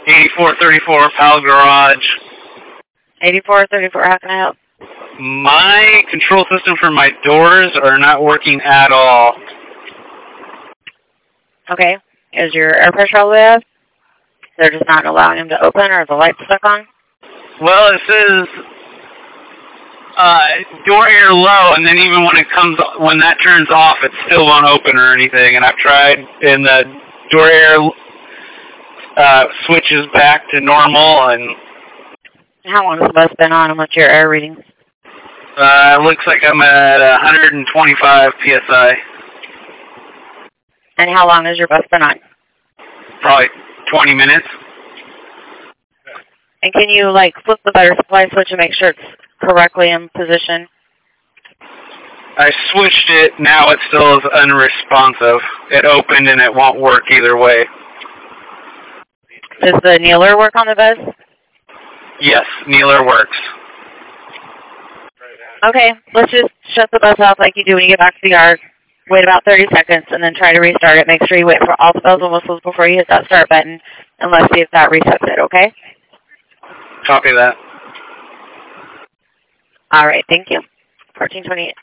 8434 Pal Garage. 8434, how can I help? My control system for my doors are not working at all. Okay. Is your air pressure all the way up? They're just not allowing them to open, or the lights stuck on? Well, it says door air low, and then even when that turns off, it still won't open or anything. And I've tried, and the door air switches back to normal. And how long has the bus been on, and what's your air readings? It looks like I'm at 125 psi. And how long has your bus been on? Probably 20 minutes. And can you, flip the better supply switch and make sure it's correctly in position? I switched it. Now it still is unresponsive. It opened and it won't work either way. Does the kneeler work on the bus? Yes, kneeler works. Okay, let's just shut the bus off like you do when you get back to the yard. Wait about 30 seconds and then try to restart it. Make sure you wait for all the bells and whistles before you hit that start button, and let's see if that resets it, okay? Copy that. All right, thank you. 1428.